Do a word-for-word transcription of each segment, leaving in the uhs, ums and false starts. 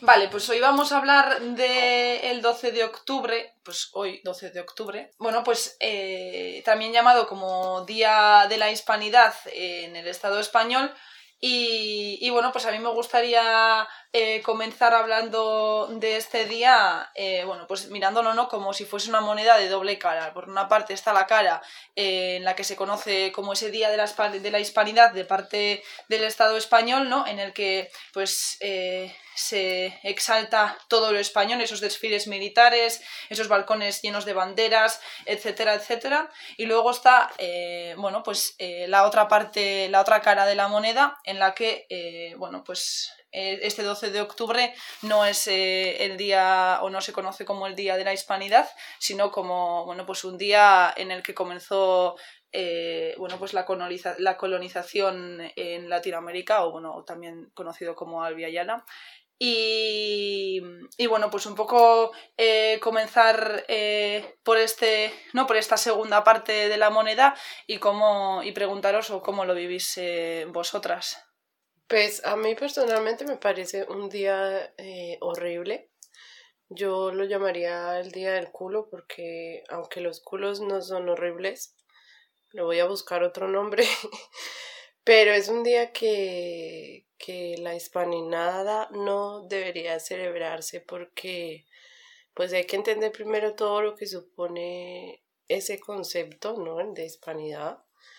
Vale, pues hoy vamos a hablar del doce de octubre, pues hoy doce de octubre, bueno, pues eh, también llamado como Día de la Hispanidad en el Estado español. Y, y bueno, pues a mí me gustaría eh, comenzar hablando de este día, eh, bueno, pues mirándolo, ¿no?, como si fuese una moneda de doble cara. Por una parte está la cara eh, en la que se conoce como ese Día de la, de la Hispanidad de parte del Estado español, ¿no?, en el que pues eh, se exalta todo lo español, esos desfiles militares, esos balcones llenos de banderas, etcétera, etcétera. Y luego está, eh, bueno, pues eh, la otra parte, la otra cara de la moneda, en la que, eh, bueno, pues eh, este doce de octubre no es eh, el día, o no se conoce como el Día de la Hispanidad, sino como, bueno, pues un día en el que comenzó Eh, bueno, pues la, coloniza- la colonización en Latinoamérica, o bueno, también conocido como Albia Yala. Y, y bueno, pues un poco eh, comenzar eh, por este, no, por esta segunda parte de la moneda y cómo, y preguntaros o cómo lo vivís eh, vosotras. Pues a mí personalmente me parece un día eh, horrible. Yo lo llamaría el día del culo porque aunque los culos no son horribles, le voy a buscar otro nombre, pero es un día que, que la hispaninada no debería celebrarse porque pues hay que entender primero todo lo que supone ese concepto, ¿no? El de hispanidad.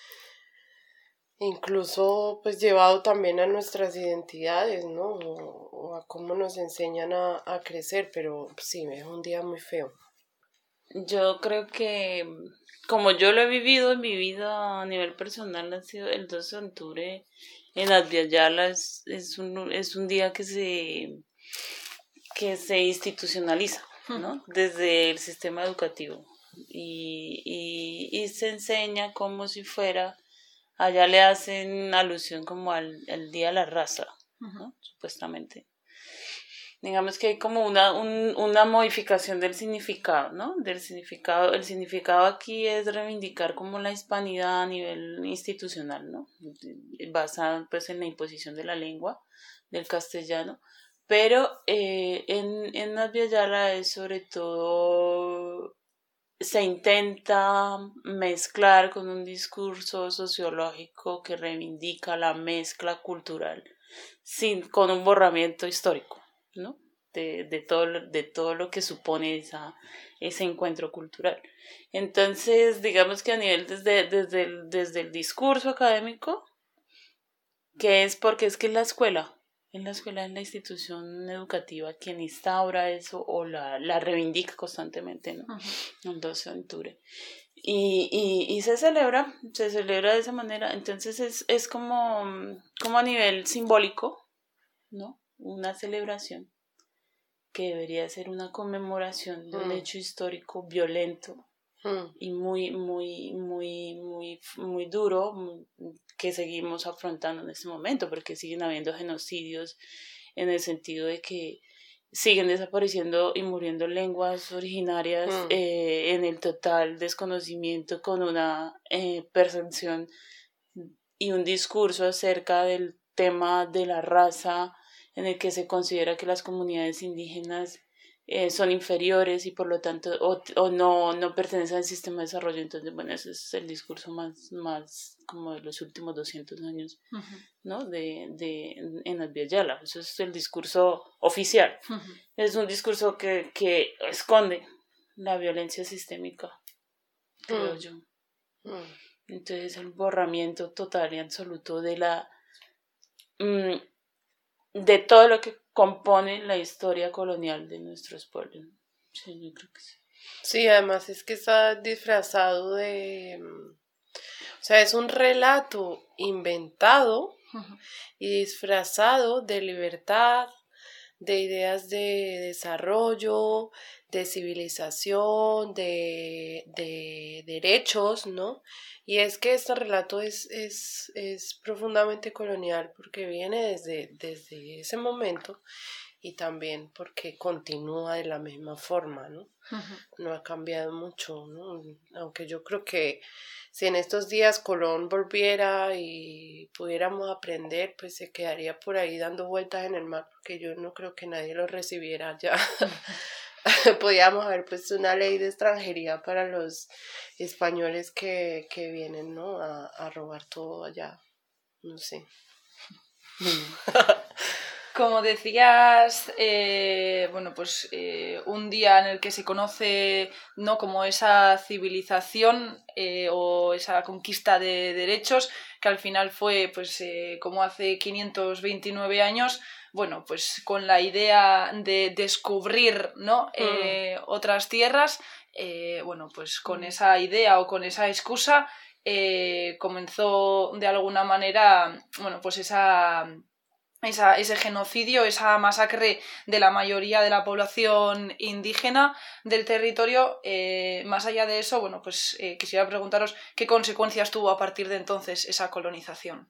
Incluso pues llevado también a nuestras identidades, ¿no? O, o a cómo nos enseñan a, a crecer, pero sí, es un día muy feo. Yo creo que, como yo lo he vivido en mi vida a nivel personal, ha sido el doce de octubre en Adviala es, es, un, es un día que se, que se institucionaliza, ¿no? Desde el sistema educativo. Y, y, y se enseña como si fuera, allá le hacen alusión como al, al Día de la Raza, ¿no? Supuestamente. Digamos que hay como una, un, una modificación del significado, ¿no? Del significado, el significado aquí es reivindicar como la hispanidad a nivel institucional, ¿no? Basada pues en la imposición de la lengua, del castellano, pero eh, en, en Adviala es sobre todo, se intenta mezclar con un discurso sociológico que reivindica la mezcla cultural sin, con un borramiento histórico, ¿no? De, de, todo, de todo lo que supone esa, ese encuentro cultural. Entonces, digamos que a nivel desde, desde, el, desde el discurso académico, que es porque es que en la escuela, en la escuela, en la institución educativa, quien instaura eso o la, la reivindica constantemente, ¿no? Uh-huh. El doce de octubre. Y, y, y se celebra, se celebra de esa manera. Entonces es, es como, como a nivel simbólico, ¿no? Una celebración que debería ser una conmemoración de un mm. hecho histórico violento mm. y muy, muy, muy, muy, muy duro muy, que seguimos afrontando en este momento, porque siguen habiendo genocidios en el sentido de que siguen desapareciendo y muriendo lenguas originarias mm. eh, en el total desconocimiento, con una eh, percepción y un discurso acerca del tema de la raza, en el que se considera que las comunidades indígenas eh, son inferiores y por lo tanto o, o no, no pertenecen al sistema de desarrollo. Entonces, bueno, ese es el discurso más, más como de los últimos doscientos años, uh-huh. ¿no? De, de, en Adviala. Eso es el discurso oficial. Uh-huh. Es un discurso que, que esconde la violencia sistémica, creo uh-huh. yo. Uh-huh. Entonces, el borramiento total y absoluto de la... Mmm, de todo lo que compone la historia colonial de nuestros pueblos. Sí, yo creo que sí. Sí, además es que está disfrazado de... O sea, es un relato inventado uh-huh. y disfrazado de libertad, de ideas de desarrollo, de civilización, de, de derechos, ¿no? Y es que este relato es, es, es profundamente colonial porque viene desde, desde ese momento y también porque continúa de la misma forma, ¿no? Uh-huh. No ha cambiado mucho, ¿no? Aunque yo creo que si en estos días Colón volviera y pudiéramos aprender, pues se quedaría por ahí dando vueltas en el mar, porque yo no creo que nadie lo recibiera ya. Podíamos haber puesto una ley de extranjería para los españoles que, que vienen, ¿no? A, a robar todo allá. No sé. Como decías, eh, bueno, pues eh, un día en el que se conoce, ¿no?, como esa civilización eh, o esa conquista de derechos, que al final fue, pues, eh, como hace quinientos veintinueve años, bueno, pues con la idea de descubrir, ¿no?, eh, mm. otras tierras, eh, bueno, pues con mm. esa idea o con esa excusa eh, comenzó de alguna manera, bueno, pues esa... Esa, ese genocidio, esa masacre de la mayoría de la población indígena del territorio. Eh, más allá de eso, bueno, pues eh, quisiera preguntaros qué consecuencias tuvo a partir de entonces esa colonización.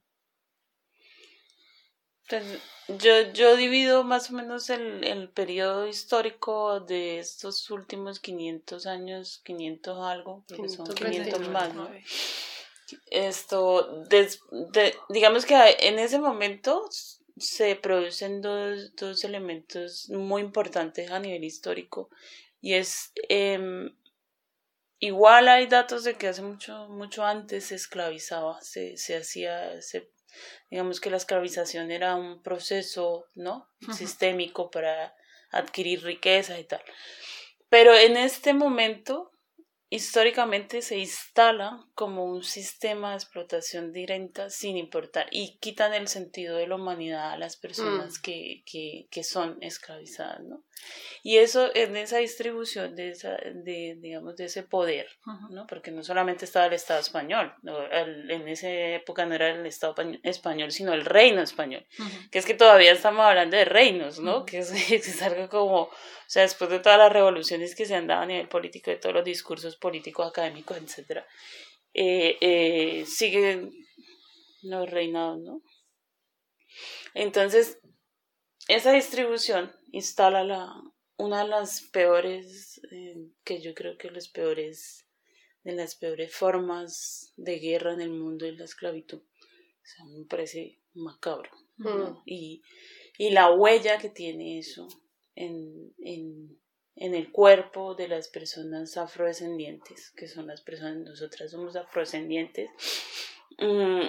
Pues yo, yo divido más o menos el, el periodo histórico de estos últimos quinientos años, quinientos algo, porque son quinientos más, ¿no? Esto, des, de, digamos que en ese momento se producen dos, dos elementos muy importantes a nivel histórico, y es eh, igual hay datos de que hace mucho mucho antes se esclavizaba, se, se hacía, se, digamos que la esclavización era un proceso, ¿no?, uh-huh. sistémico para adquirir riqueza y tal, pero en este momento históricamente se instala como un sistema de explotación directa sin importar, y quitan el sentido de la humanidad a las personas mm. que, que, que son esclavizadas, ¿no? Y eso en esa distribución de, esa, de, digamos, de ese poder, ¿no? Porque no solamente estaba el Estado español, ¿no? el, en esa época no era el Estado español, sino el reino español, uh-huh. que es que todavía estamos hablando de reinos, ¿no? Uh-huh. que, es, que es algo como, o sea, después de todas las revoluciones que se han dado a nivel político, de todos los discursos políticos, académicos, etcétera, eh, eh, siguen los reinados, ¿no? Entonces, esa distribución instala la, una de las peores, eh, que yo creo que las peores, de las peores formas de guerra en el mundo es la esclavitud. O sea, me parece macabro, ¿no? Mm. Y, y la huella que tiene eso en, en, en el cuerpo de las personas afrodescendientes, que son las personas, nosotras somos afrodescendientes, mmm,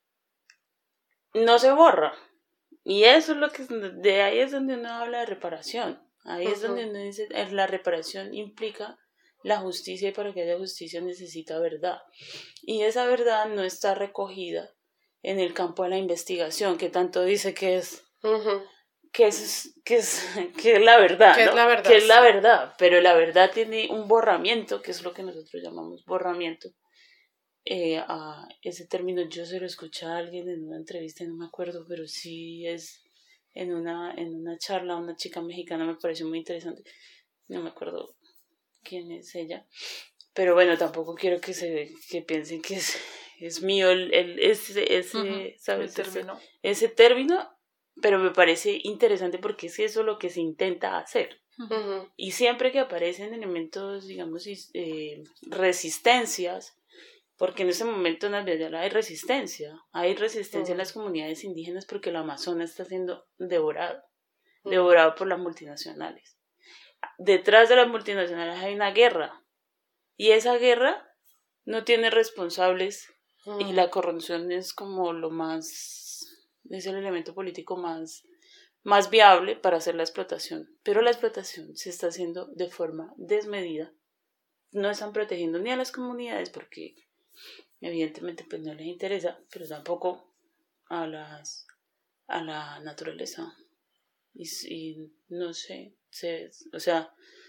no se borra. Y eso es lo que, de ahí es donde uno habla de reparación. Ahí uh-huh. es donde uno dice, la reparación implica la justicia, y para que haya justicia necesita verdad. Y esa verdad no está recogida en el campo de la investigación, que tanto dice que es, uh-huh. que es, que es, que es la verdad, que ¿no? es la verdad, que es sí. la verdad, pero la verdad tiene un borramiento, que es lo que nosotros llamamos borramiento. Eh, a ese término yo se lo escuché a alguien en una entrevista, no me acuerdo, pero sí es en una, en una charla, una chica mexicana, me pareció muy interesante, no me acuerdo quién es ella, pero bueno, tampoco quiero que se que piensen que es, es mío el, el, ese, ese, uh-huh. ¿sabes? El término. Ese, ese término, pero me parece interesante porque es eso lo que se intenta hacer. Uh-huh. Y siempre que aparecen elementos, digamos, eh, resistencias, porque en ese momento en Albiayala hay resistencia, hay resistencia uh-huh. en las comunidades indígenas porque el Amazonas está siendo devorado, uh-huh. devorado por las multinacionales. Detrás de las multinacionales hay una guerra, y esa guerra no tiene responsables, uh-huh. y la corrupción es como lo más, es el elemento político más, más viable para hacer la explotación, pero la explotación se está haciendo de forma desmedida, no están protegiendo ni a las comunidades porque evidentemente pues no les interesa, pero tampoco a las a la naturaleza, y, y no sé, se, o sea,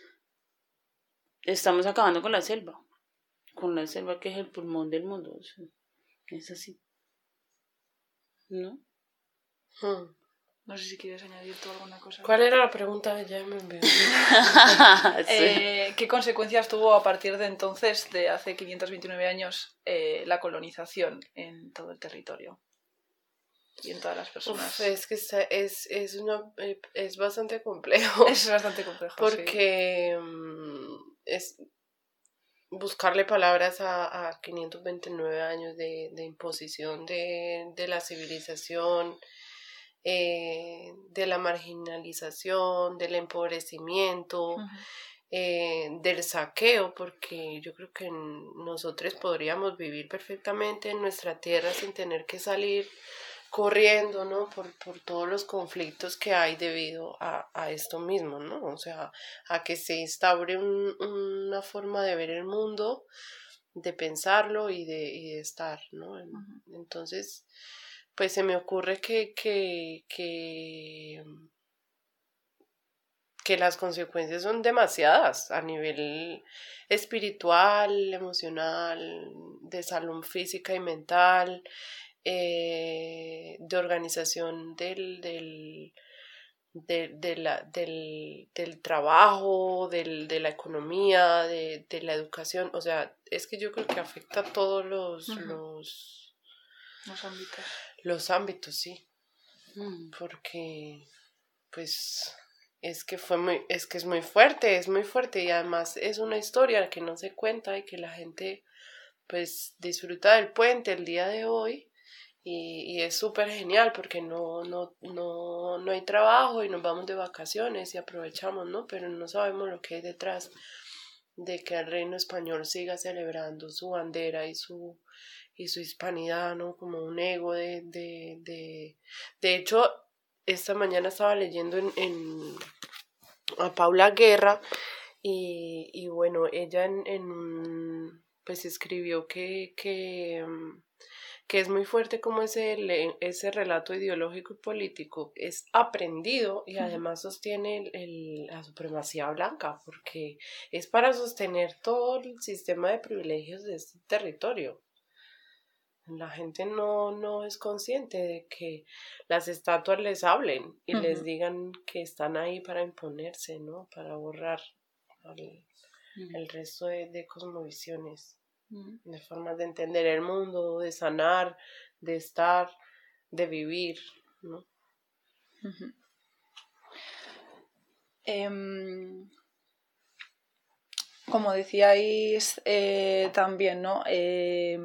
estamos acabando con la selva, con la selva que es el pulmón del mundo, o sea, es así, ¿no? Hmm. No sé si quieres añadir tú alguna cosa. ¿Cuál era la pregunta? Ya me olvidé. sí. eh, ¿Qué consecuencias tuvo a partir de entonces, de hace quinientos veintinueve años, eh, la colonización en todo el territorio y en todas las personas? Uf, es que está, es, es, una, es bastante complejo. Es bastante complejo, porque sí. es, buscarle palabras a, a quinientos veintinueve años de, de imposición de, de la civilización, eh, de la marginalización, del empobrecimiento, uh-huh. eh, del saqueo, porque yo creo que nosotros podríamos vivir perfectamente en nuestra tierra sin tener que salir corriendo, ¿no? Por, por todos los conflictos que hay debido a, a esto mismo, ¿no? O sea, a que se instaure un, una forma de ver el mundo, de pensarlo y de, y de estar, ¿no? Uh-huh. Entonces, pues se me ocurre que, que, que, que las consecuencias son demasiadas a nivel espiritual, emocional, de salud física y mental, Eh, de organización del, del, de, de la, del, del trabajo, del, de la economía, de, de la educación. O sea, es que yo creo que afecta a todos los, uh-huh. los, los ámbitos. Los ámbitos, sí. Mm. Porque, pues, es que fue muy, es que es muy fuerte, es muy fuerte y además es una historia que no se cuenta y que la gente, pues, disfruta del puente el día de hoy. Y, y es súper genial porque no, no, no, no hay trabajo y nos vamos de vacaciones y aprovechamos, ¿no? Pero no sabemos lo que hay detrás de que el reino español siga celebrando su bandera y su, y su hispanidad, ¿no? Como un ego de... De, de, de hecho, esta mañana estaba leyendo en, en a Paula Guerra y, y bueno, ella en, en pues escribió que... que que es muy fuerte como ese, ese relato ideológico y político es aprendido y además sostiene el, el, la supremacía blanca, porque es para sostener todo el sistema de privilegios de este territorio. La gente no, no es consciente de que las estatuas les hablen y uh-huh. les digan que están ahí para imponerse, ¿no? Para borrar al, uh-huh. el resto de, de cosmovisiones. De formas de entender el mundo, de sanar, de estar, de vivir, ¿no? Uh-huh. Eh, como decíais eh, también, ¿no? Eh,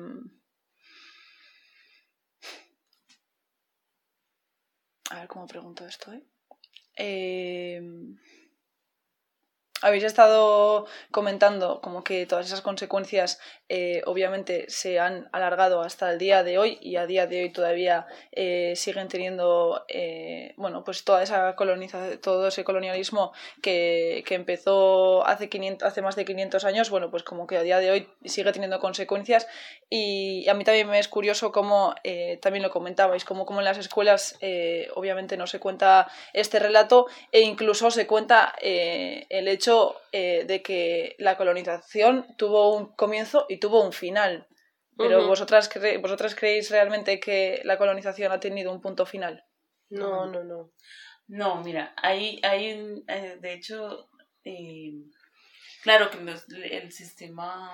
a ver cómo pregunto esto, ¿eh? Eh, habéis estado comentando como que todas esas consecuencias eh, obviamente se han alargado hasta el día de hoy y a día de hoy todavía eh, siguen teniendo eh, bueno pues toda esa colonización, todo ese colonialismo que, que empezó hace quinientos, hace más de quinientos años, bueno pues como que a día de hoy sigue teniendo consecuencias y a mí también me es curioso cómo eh, también lo comentabais, como, como en las escuelas eh, obviamente no se cuenta este relato e incluso se cuenta eh, el hecho Eh, de que la colonización tuvo un comienzo y tuvo un final. Pero uh-huh. vosotras, cre- vosotras creéis realmente que la colonización ha tenido un punto final. No, no, no. No, mira, hay, hay un, eh, de hecho, eh, claro que los, el sistema,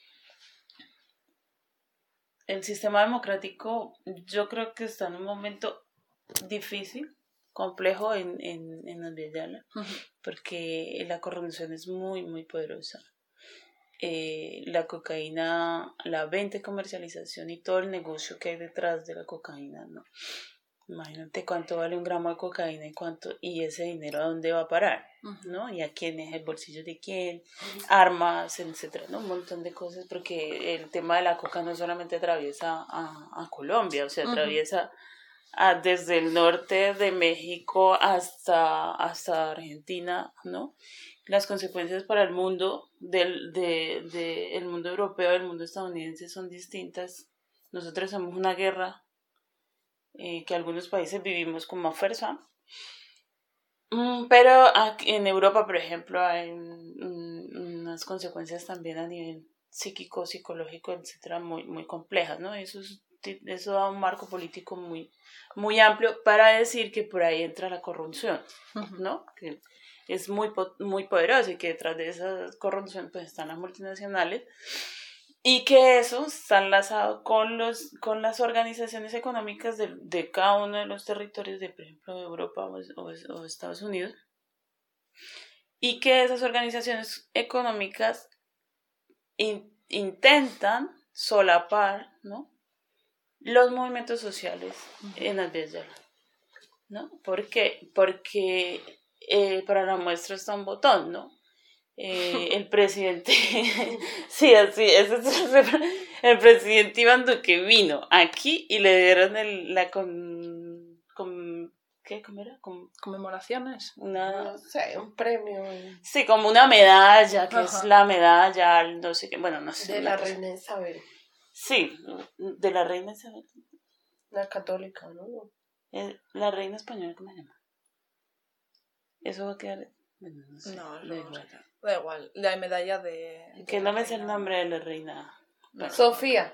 el sistema democrático, yo creo que está en un momento difícil, complejo en, en, en Andayala, uh-huh. porque la corrupción es muy, muy poderosa. Eh, la cocaína, la venta y comercialización y todo el negocio que hay detrás de la cocaína, ¿no? Imagínate cuánto vale un gramo de cocaína y cuánto y ese dinero a dónde va a parar, uh-huh. ¿no? Y a quién es el bolsillo de quién, uh-huh. armas, etcétera, ¿no? Un montón de cosas, porque el tema de la coca no solamente atraviesa a, a Colombia, o sea, uh-huh. atraviesa a, desde el norte de México hasta, hasta Argentina, ¿no? Las consecuencias para el mundo del de, de el mundo europeo, el mundo estadounidense son distintas. Nosotros hacemos una guerra eh, que algunos países vivimos con más fuerza, mm, pero aquí en Europa, por ejemplo, hay un, unas consecuencias también a nivel psíquico, psicológico, etcétera, muy, muy complejas, ¿no? Eso es, eso da un marco político muy, muy amplio para decir que por ahí entra la corrupción, ¿no? Que es muy, muy poderosa y que detrás de esa corrupción pues están las multinacionales y que eso está enlazado con, los, con las organizaciones económicas de, de cada uno de los territorios de, por ejemplo, de Europa o, o, o Estados Unidos, y que esas organizaciones económicas in, intentan solapar, ¿no?, los movimientos sociales uh-huh. en las vías de Yala, ¿no? ¿Por qué? Porque eh, para la muestra está un botón, ¿no? Eh, el presidente, sí, así, ese es el, el presidente Iván Duque vino aquí y le dieron el, la con, con, ¿qué? ¿Cómo era? Con, ¿Conmemoraciones? Una, no sé, un premio. Sí, como una medalla, que Ajá. es la medalla, no sé qué, bueno, no sé. De la cosa. Reina Isabel. Sí, de la reina Isabel. La católica, ¿no? La reina española, ¿cómo se llama? Eso va a quedar... Bueno, no sé. No, da igual. Da igual. La medalla de... de que no me sé el nombre de la reina. Bueno, Sofía.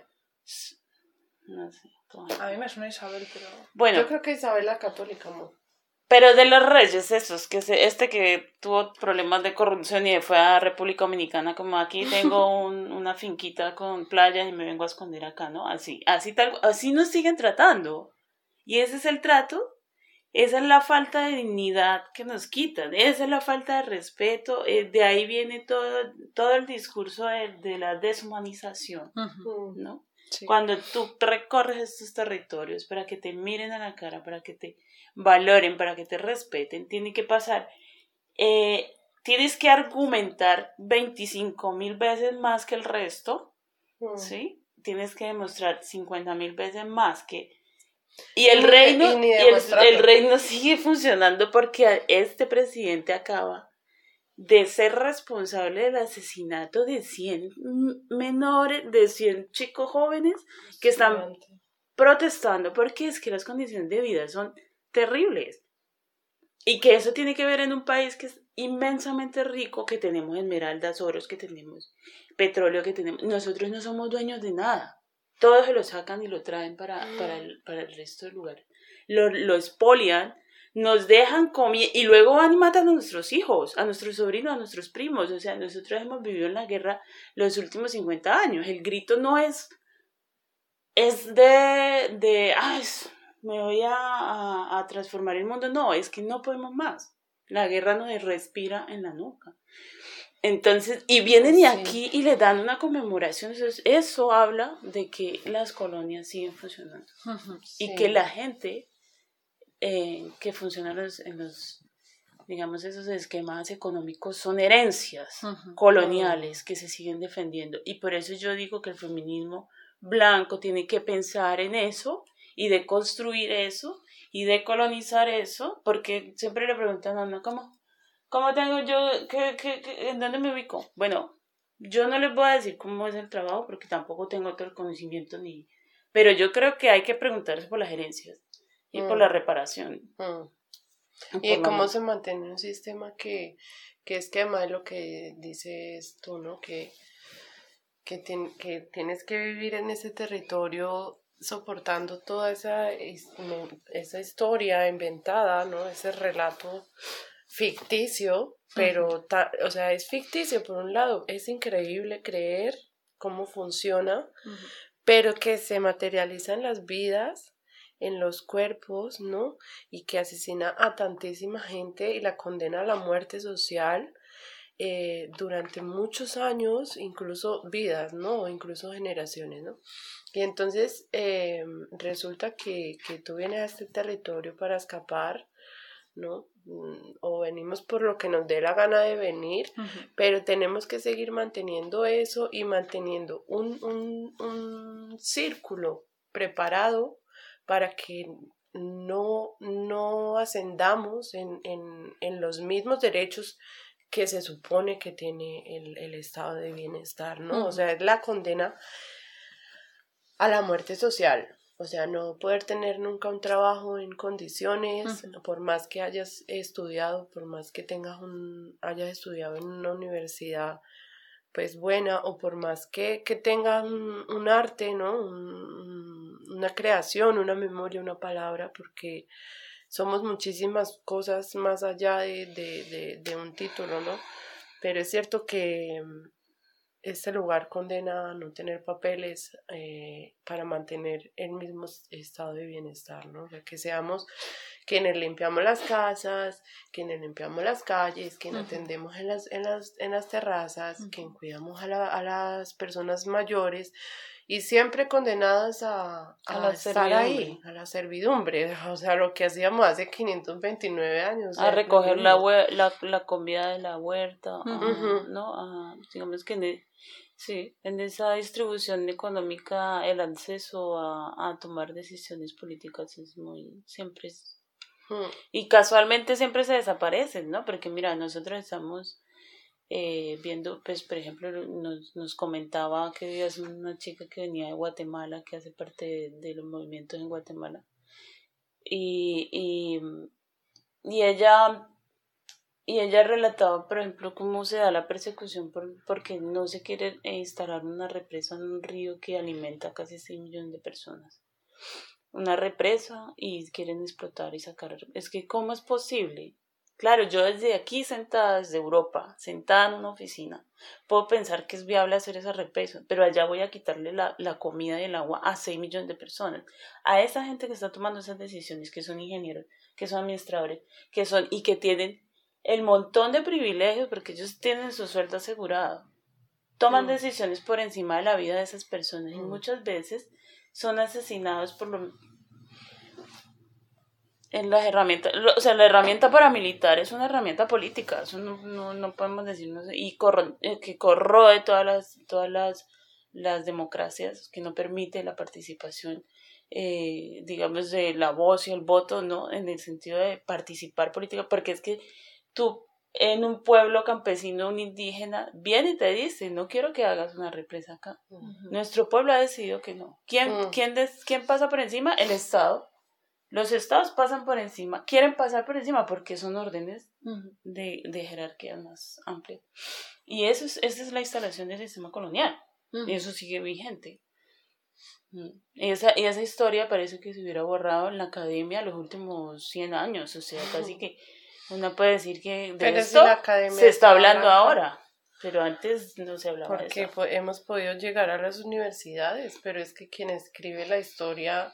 No sé. A mí me suena Isabel, pero... Bueno. Yo creo que Isabel la católica, ¿no? Pero de los reyes esos, que se, este que tuvo problemas de corrupción y fue a República Dominicana, como aquí tengo un, una finquita con playas y me vengo a esconder acá, ¿no? Así, así tal, así nos siguen tratando. Y ese es el trato. Esa es la falta de dignidad que nos quitan, esa es la falta de respeto, eh, de ahí viene todo, todo el discurso de, de la deshumanización, uh-huh. ¿no? Sí. Cuando tú recorres estos territorios para que te miren a la cara, para que te valoren, para que te respeten, tiene que pasar, eh, tienes que argumentar veinticinco mil veces más que el resto, uh-huh. ¿sí? Tienes que demostrar cincuenta mil veces más que... Y el reino, y el, el reino sigue funcionando porque este presidente acaba de ser responsable del asesinato de cien menores, de cien chicos jóvenes que están protestando porque es que las condiciones de vida son terribles. Y que eso tiene que ver en un país que es inmensamente rico, que tenemos esmeraldas, oros, que tenemos petróleo, que tenemos... Nosotros no somos dueños de nada. Todos se lo sacan y lo traen para, para, el, para el resto del lugar. Lo, lo expolian, nos dejan comer y luego van y matan a nuestros hijos, a nuestros sobrinos, a nuestros primos. O sea, nosotros hemos vivido en la guerra los últimos cincuenta años. El grito no es, es de, de ay, me voy a, a, a transformar el mundo. No, es que no podemos más. La guerra nos respira en la nuca. Entonces, y vienen y aquí y le dan una conmemoración, eso, eso habla de que las colonias siguen funcionando. Uh-huh, sí. Y que la gente eh, que funciona en los, en los, digamos, esos esquemas económicos son herencias uh-huh. coloniales uh-huh. que se siguen defendiendo. Y por eso yo digo que el feminismo blanco tiene que pensar en eso y de construir eso y de colonizar eso, porque siempre le preguntan a uno, ¿cómo? ¿Cómo tengo yo, qué, qué, qué, en dónde me ubico? Bueno, yo no les voy a decir cómo es el trabajo porque tampoco tengo todo el conocimiento ni... Pero yo creo que hay que preguntarse por las herencias y mm. por la reparación. Mm. Y cómo la... se mantiene un sistema que, que es que además lo que dices tú, ¿no? Que, que, ten, que tienes que vivir en ese territorio soportando toda esa, esa historia inventada, ¿no? Ese relato ficticio, pero, ta, o sea, es ficticio por un lado, es increíble creer cómo funciona, uh-huh. pero que se materializa en las vidas, en los cuerpos, ¿no? Y que asesina a tantísima gente y la condena a la muerte social eh, durante muchos años, incluso vidas, ¿no? Incluso generaciones, ¿no? Y entonces eh, resulta que, que tú vienes a este territorio para escapar, ¿no? O venimos por lo que nos dé la gana de venir, uh-huh. pero tenemos que seguir manteniendo eso y manteniendo un, un, un círculo preparado para que no, no ascendamos en, en, en los mismos derechos que se supone que tiene el, el estado de bienestar, ¿no? Uh-huh. O sea, es la condena a la muerte social. O sea, no poder tener nunca un trabajo en condiciones, uh-huh. por más que hayas estudiado, por más que tengas un, hayas estudiado en una universidad pues buena, o por más que, que tengas un, un arte, ¿no? Un, una creación, una memoria, una palabra, porque somos muchísimas cosas más allá de, de, de, de un título, ¿no? Pero es cierto que este lugar condena a no tener papeles eh, para mantener el mismo estado de bienestar, ¿no? O sea, que seamos quienes limpiamos las casas, quienes limpiamos las calles, quienes uh-huh. atendemos en las, en las, en las terrazas, uh-huh. quien cuidamos a, la, a las personas mayores, y siempre condenadas a, a, a estar ahí, a la servidumbre, o sea, lo que hacíamos hace quinientos veintinueve años. A recoger la, la, la comida de la huerta, uh-huh. a, ¿no? A, digamos que en, el, sí, en esa distribución económica el acceso a, a tomar decisiones políticas es muy, siempre es, uh-huh. y casualmente siempre se desaparecen, ¿no? Porque mira, nosotros estamos... Eh, viendo, pues por ejemplo nos, nos comentaba que es una chica que venía de Guatemala, que hace parte de, de los movimientos en Guatemala, y, y, y ella y ella relataba, por ejemplo, cómo se da la persecución por, porque no se quiere instalar una represa en un río que alimenta a casi seis millones de personas, una represa, y quieren explotar y sacar, es que ¿cómo es posible? Claro, yo desde aquí sentada, desde Europa, sentada en una oficina, puedo pensar que es viable hacer esa represa, pero allá voy a quitarle la, la comida y el agua a seis millones de personas. A esa gente que está tomando esas decisiones, que son ingenieros, que son administradores, que son y que tienen el montón de privilegios, porque ellos tienen su sueldo asegurado, toman mm. decisiones por encima de la vida de esas personas mm. y muchas veces son asesinados por lo... En las herramientas, o sea, la herramienta paramilitar es una herramienta política, eso no, no, no podemos decir, no sé, y corro, que corroe todas las, todas las, las democracias, que no permite la participación, eh, digamos, de la voz y el voto, ¿no? En el sentido de participar política, porque es que tú, en un pueblo campesino, un indígena, viene y te dice, no quiero que hagas una represa acá. Uh-huh. Nuestro pueblo ha decidido que no. ¿Quién, uh-huh. ¿quién, des, ¿Quién pasa por encima? El Estado. Los estados pasan por encima, quieren pasar por encima porque son órdenes uh-huh. de, de jerarquía más amplia. Y eso es, esa es la instalación del sistema colonial. Uh-huh. Y eso sigue vigente. Uh-huh. Y, esa, y esa historia parece que se hubiera borrado en la academia los últimos cien años. O sea, uh-huh. casi que uno puede decir que de pero esto si la academia se está hablando blanca, ahora. Pero antes no se hablaba porque de eso. Porque hemos podido llegar a las universidades, pero es que quien escribe la historia...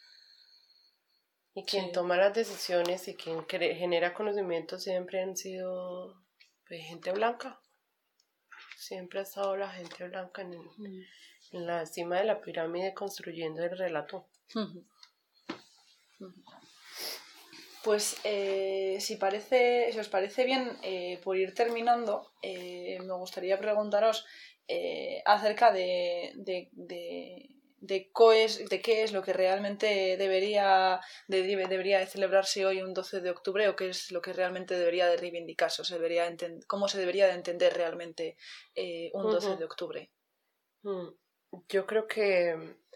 Y quien sí. toma las decisiones y quien cre- genera conocimiento siempre han sido pues, gente blanca. Siempre ha estado la gente blanca en, mm. en la cima de la pirámide construyendo el relato. Uh-huh. Uh-huh. Pues eh, si, parece, si os parece bien, eh, por ir terminando, eh, me gustaría preguntaros eh, acerca de... de, de De, coes, de qué es lo que realmente debería de, debería de celebrarse hoy un doce de octubre o qué es lo que realmente debería de reivindicarse, o se debería enten- cómo se debería de entender realmente eh, un doce uh-huh. de octubre. Mm. Yo creo que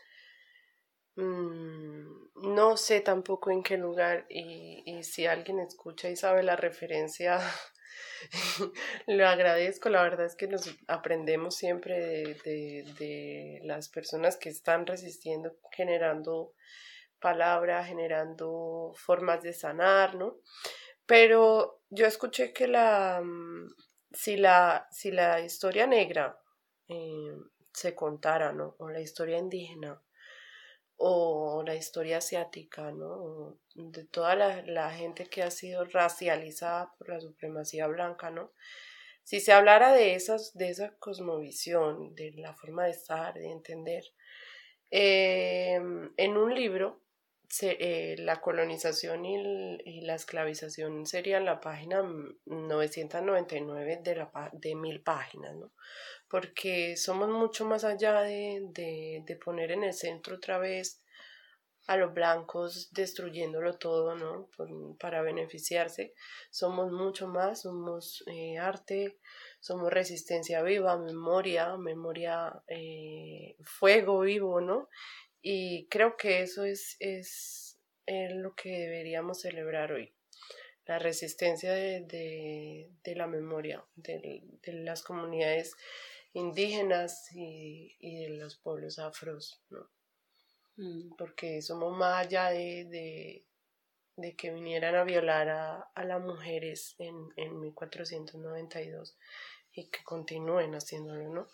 mm, no sé tampoco en qué lugar y, y si alguien escucha y sabe la referencia lo agradezco. La verdad es que nos aprendemos siempre de, de, de las personas que están resistiendo, generando palabra, generando formas de sanar, ¿no? Pero yo escuché que la si la, si la historia negra eh, se contara, ¿no? O la historia indígena o la historia asiática, ¿no? De toda la, la gente que ha sido racializada por la supremacía blanca, ¿no? Si se hablara de, esas, de esa cosmovisión, de la forma de estar, de entender, eh, en un libro, se, eh, la colonización y, el, y la esclavización serían la página novecientos noventa y nueve de, la, de mil páginas, ¿no? Porque somos mucho más allá de, de, de poner en el centro otra vez a los blancos destruyéndolo todo, ¿no? Por, para beneficiarse. Somos mucho más, somos eh, arte, somos resistencia viva, memoria, memoria, eh, fuego vivo, ¿no? Y creo que eso es, es, es lo que deberíamos celebrar hoy. La resistencia de, de, de la memoria, de, de las comunidades indígenas y, y de los pueblos afros, ¿no? Mm. Porque somos más allá de, de, de que vinieran a violar a, a las mujeres en, en mil cuatrocientos noventa y dos y que continúen haciéndolo, ¿no?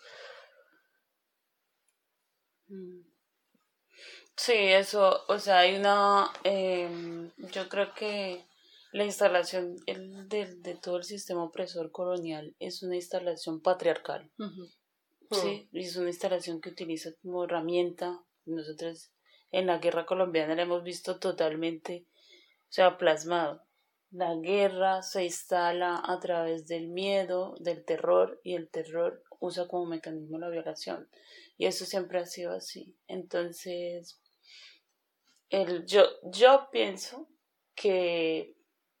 Sí, eso, o sea, hay una, eh, yo creo que la instalación el, de, de todo el sistema opresor colonial es una instalación patriarcal, Ujú. sí, y es una instalación que utiliza como herramienta. Nosotros en la guerra colombiana la hemos visto totalmente, o sea, plasmado. La guerra se instala a través del miedo, del terror, y el terror usa como mecanismo la violación. Y eso siempre ha sido así. Entonces, el, yo, yo pienso que,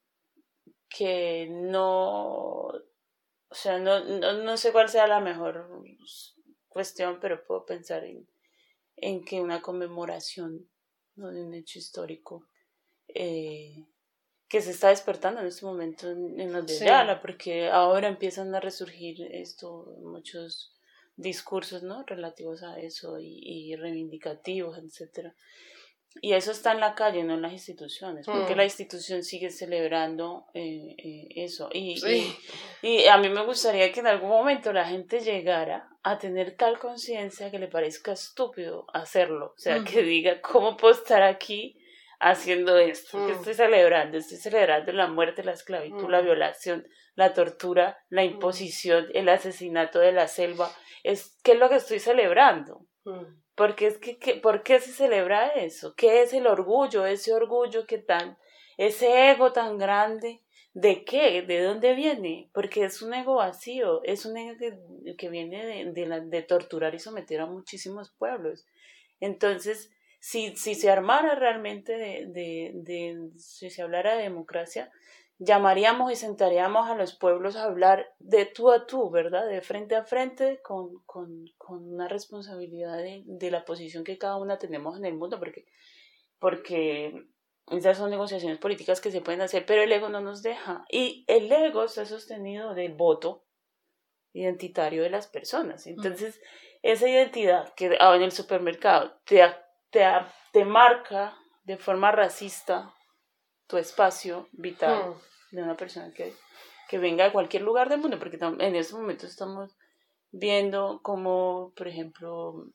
que no, o sea, no, no, no sé cuál sea la mejor cuestión, pero puedo pensar en, en que una conmemoración, ¿no?, de un hecho histórico eh, que se está despertando en este momento en, en los de Sí. Ayala, porque ahora empiezan a resurgir esto, muchos discursos, ¿no?, relativos a eso y, y reivindicativos, etcétera. Y eso está en la calle, no en las instituciones, porque Mm. la institución sigue celebrando eh, eh, eso. Y, Sí. y, y a mí me gustaría que en algún momento la gente llegara a tener tal conciencia que le parezca estúpido hacerlo. O sea, Mm. que diga, ¿cómo puedo estar aquí haciendo esto? Mm. ¿Qué estoy celebrando? Estoy celebrando la muerte, la esclavitud, Mm. la violación, la tortura, la imposición, el asesinato de la selva. Es, ¿qué es lo que estoy celebrando? Mm. Porque es que, que, ¿por qué se celebra eso? ¿Qué es el orgullo? Ese orgullo que tan, ese ego tan grande, ¿de qué? ¿De dónde viene? Porque es un ego vacío, es un ego que, que viene de, de, la, de torturar y someter a muchísimos pueblos. Entonces, si, si se armara realmente de, de, de, si se hablara de democracia, llamaríamos y sentaríamos a los pueblos a hablar de tú a tú, ¿verdad? De frente a frente, con, con, con una responsabilidad de, de la posición que cada una tenemos en el mundo, porque, porque esas son negociaciones políticas que se pueden hacer, pero el ego no nos deja. Y el ego está sostenido del voto identitario de las personas. Entonces, mm. esa identidad que en el supermercado te, te, te marca de forma racista tu espacio vital mm. de una persona que, que venga de cualquier lugar del mundo, porque en este momento estamos viendo como, por ejemplo,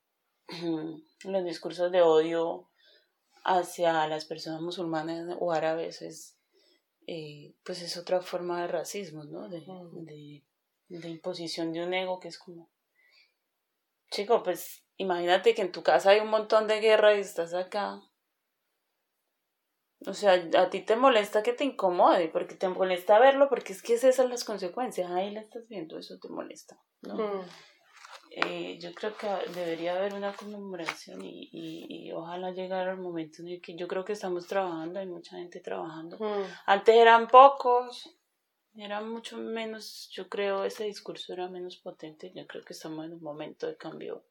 los discursos de odio hacia las personas musulmanas o árabes es, eh, pues es otra forma de racismo, ¿no? De, mm. de, de imposición de un ego que es como, chico, pues imagínate que en tu casa hay un montón de guerra y estás acá. O sea, a ti te molesta que te incomode, porque te molesta verlo, porque es que esas son las consecuencias. Ahí la estás viendo, eso te molesta, ¿no? Mm. Eh, yo creo que debería haber una conmemoración y, y, y ojalá llegara el momento en el que yo creo que estamos trabajando, hay mucha gente trabajando. Mm. Antes eran pocos, eran mucho menos, yo creo, ese discurso era menos potente. Yo creo que estamos en un momento de cambio.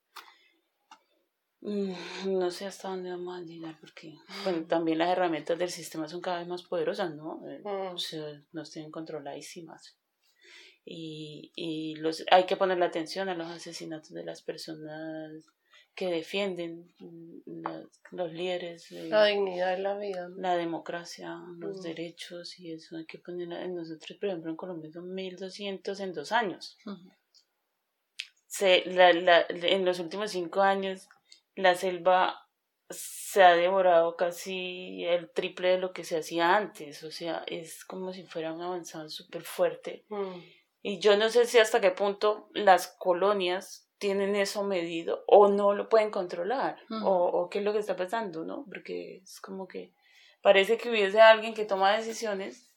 No sé hasta dónde vamos a llegar, porque bueno, también las herramientas del sistema son cada vez más poderosas, ¿no? Mm. O sea, nos tienen controladísimas. Y, y los, hay que ponerle atención a los asesinatos de las personas que defienden la, los líderes. Eh, la dignidad de la vida. La democracia, los mm. derechos, y eso hay que poner en nosotros, por ejemplo, en Colombia son mil doscientos en dos años. Mm. Se, la, la, en los últimos cinco años la selva se ha devorado casi el triple de lo que se hacía antes, o sea, es como si fuera un avanzado súper fuerte. Mm. Y yo no sé si hasta qué punto las colonias tienen eso medido o no lo pueden controlar, mm. o, o qué es lo que está pasando, ¿no? Porque es como que parece que hubiese alguien que toma decisiones,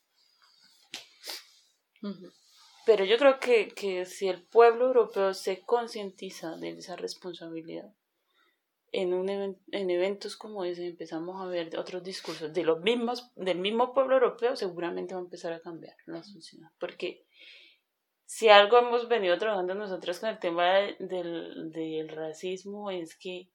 mm. pero yo creo que, que si el pueblo europeo se concientiza de esa responsabilidad, En, un event- en eventos como ese empezamos a ver otros discursos de los mismos, del mismo pueblo europeo, seguramente va a empezar a cambiar la sociedad, porque si algo hemos venido trabajando nosotros con el tema de, del, del racismo es que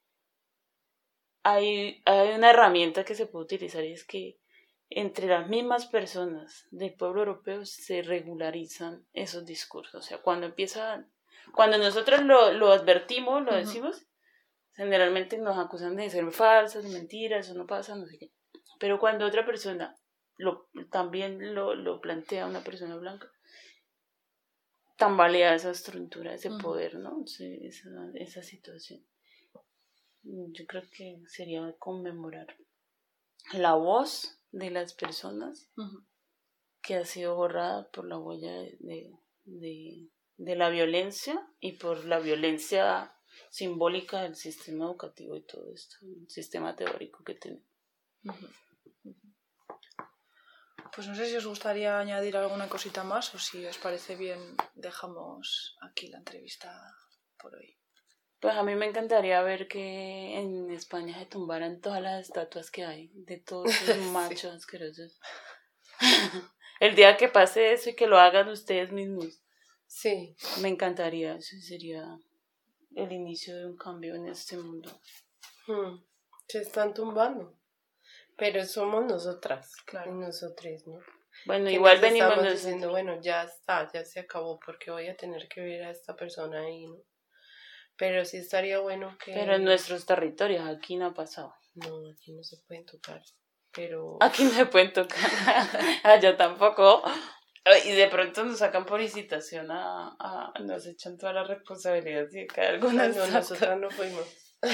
hay, hay una herramienta que se puede utilizar, y es que entre las mismas personas del pueblo europeo se regularizan esos discursos. O sea, cuando empiezan, cuando nosotros lo, lo advertimos, lo decimos, uh-huh. generalmente nos acusan de ser falsas, de mentiras, eso no pasa, no sé qué. Pero cuando otra persona lo, también lo, lo plantea una persona blanca, tambalea esa estructura, ese uh-huh. poder, ¿no? Sí, esa, esa situación. Yo creo que sería conmemorar la voz de las personas uh-huh. que ha sido borrada por la huella de, de, de, de la violencia y por la violencia simbólica del sistema educativo y todo esto, el sistema teórico que tenemos. Uh-huh. Pues no sé si os gustaría añadir alguna cosita más o si os parece bien dejamos aquí la entrevista por hoy. Pues a mí me encantaría ver que en España se tumbaran todas las estatuas que hay de todos esos machos sí. asquerosos. El día que pase eso y que lo hagan ustedes mismos. Sí. Me encantaría, eso sería el inicio de un cambio en este mundo. Hmm. Se están tumbando. Pero somos nosotras, claro. Y nosotros, ¿no? Bueno, que igual venimos estamos diciendo, bueno, ya está, ya se acabó, porque voy a tener que ver a esta persona ahí, ¿no? Pero sí estaría bueno que... Pero en nuestros territorios, aquí no ha pasado. No, aquí no se pueden tocar, pero... Aquí no se pueden tocar, allá tampoco. Y de pronto nos sacan por incitación a... a nos echan toda la responsabilidad si cae alguna. No, nosotras no fuimos.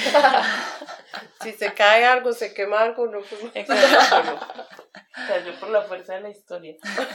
Si se cae algo, se quema algo, no fuimos. Exacto. Cayó por la fuerza de la historia.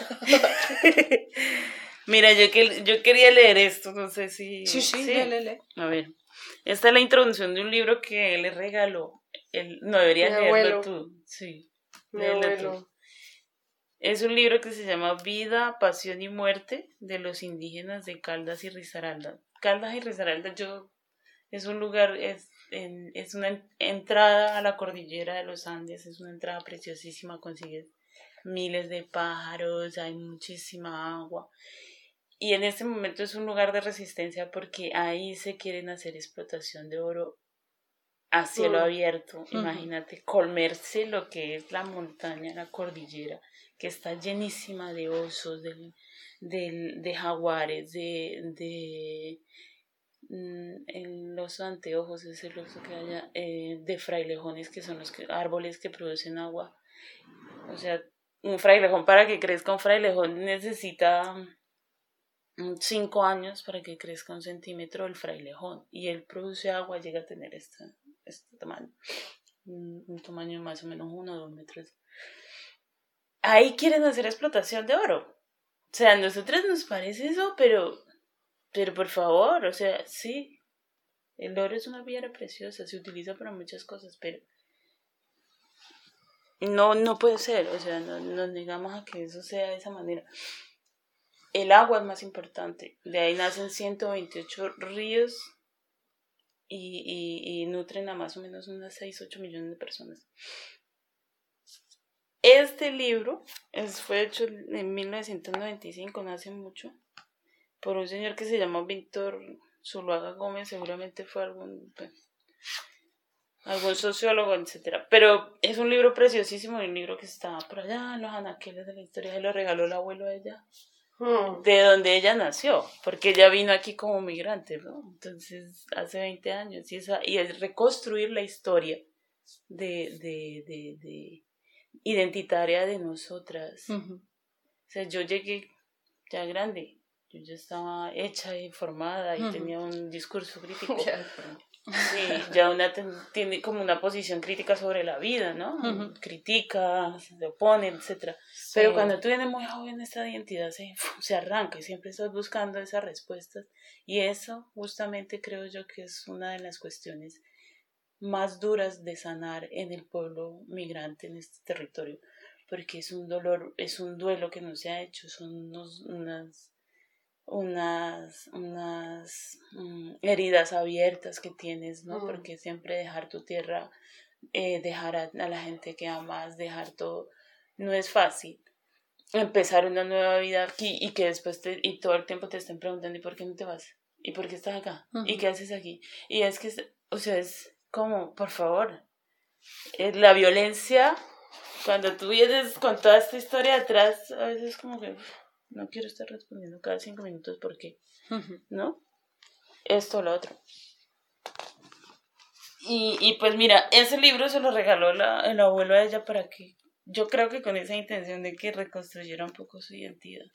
Mira, yo, que, yo quería leer esto, no sé si... Sí, sí, sí. Lee, lee. A ver, esta es la introducción de un libro que le regaló. El, no, deberías Mi leerlo abuelo. tú. Sí, Mi abuelo. Tú. Es un libro que se llama Vida, Pasión y Muerte de los indígenas de Caldas y Risaralda. Caldas y Risaralda yo, es un lugar, es, en, es una entrada a la cordillera de los Andes, es una entrada preciosísima, consigues miles de pájaros, hay muchísima agua. Y en este momento es un lugar de resistencia porque ahí se quieren hacer explotación de oro a cielo uh, abierto. Uh-huh. Imagínate, comerse lo que es la montaña, la cordillera, que está llenísima de osos, de, de, de jaguares, de... de el oso de anteojos es el oso que haya, eh, de frailejones, que son los que, árboles que producen agua. O sea, un frailejón, para que crezca un frailejón necesita cinco años para que crezca un centímetro el frailejón, y él produce agua, llega a tener este, este tamaño, un, un tamaño más o menos uno o dos metros. Ahí quieren hacer explotación de oro. O sea, a nosotros nos parece eso, pero, pero por favor, o sea, sí, el oro es una piedra preciosa, se utiliza para muchas cosas, pero no, no puede ser, o sea, no, nos negamos a que eso sea de esa manera. El agua es más importante, de ahí nacen ciento veintiocho ríos y, y, y nutren a más o menos unas seis, ocho millones de personas. Este libro es, fue hecho en mil novecientos noventa y cinco, no hace mucho, por un señor que se llama Víctor Zuluaga Gómez, seguramente fue algún, pues, algún sociólogo, etcétera. Pero es un libro preciosísimo, un libro que está por allá en los anaqueles de la historia, se lo regaló el abuelo a ella. Hmm. De donde ella nació, porque ella vino aquí como migrante, ¿no? Entonces, hace veinte años, y, esa, y es reconstruir la historia de, de, de, de identitaria de nosotras. Uh-huh. O sea, yo llegué ya grande, yo ya estaba hecha y formada y uh-huh. tenía un discurso crítico. Sí, ya una ten, tiene como una posición crítica sobre la vida, ¿no? Uh-huh. Critica, se opone, etcétera. Sí. Pero cuando tú vienes muy joven, esa identidad se, se arranca y siempre estás buscando esas respuestas. Y eso justamente creo yo que es una de las cuestiones más duras de sanar en el pueblo migrante en este territorio, porque es un dolor, es un duelo que no se ha hecho, son unos, unas unas, unas um, heridas abiertas que tienes, ¿no? Mm. Porque siempre dejar tu tierra, eh, dejar a, a la gente que amas, dejar todo, no es fácil. Empezar una nueva vida aquí y que después te, y todo el tiempo te estén preguntando, ¿y por qué no te vas? ¿Y por qué estás acá? Uh-huh. ¿Y qué haces aquí? Y es que, o sea, es como, por favor, es la violencia, cuando tú vienes con toda esta historia atrás, a veces es como que no quiero estar respondiendo cada cinco minutos porque, uh-huh. ¿no? Esto o lo otro. Y, y pues mira, ese libro se lo regaló la, el abuelo a ella para que yo creo que con esa intención de que reconstruyera un poco su identidad.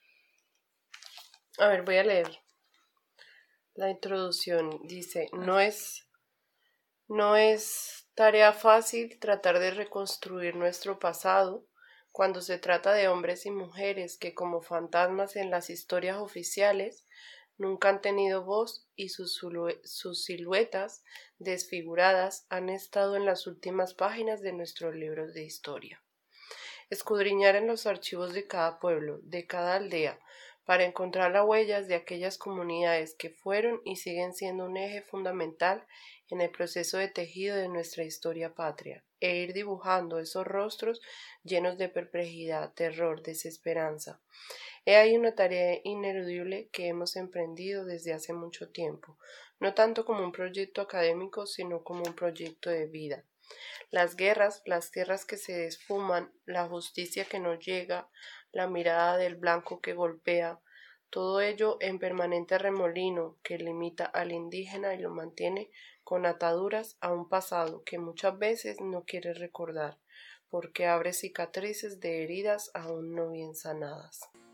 A ver, voy a leer la introducción. Dice, no es, no es tarea fácil tratar de reconstruir nuestro pasado cuando se trata de hombres y mujeres que como fantasmas en las historias oficiales nunca han tenido voz y sus, sus siluetas desfiguradas han estado en las últimas páginas de nuestros libros de historia. Escudriñar en los archivos de cada pueblo, de cada aldea, para encontrar las huellas de aquellas comunidades que fueron y siguen siendo un eje fundamental en el proceso de tejido de nuestra historia patria, e ir dibujando esos rostros llenos de perplejidad, terror, desesperanza. He ahí una tarea ineludible que hemos emprendido desde hace mucho tiempo, no tanto como un proyecto académico, sino como un proyecto de vida. Las guerras, las tierras que se esfuman, la justicia que no llega, la mirada del blanco que golpea, todo ello en permanente remolino que limita al indígena y lo mantiene con ataduras a un pasado que muchas veces no quiere recordar, porque abre cicatrices de heridas aún no bien sanadas.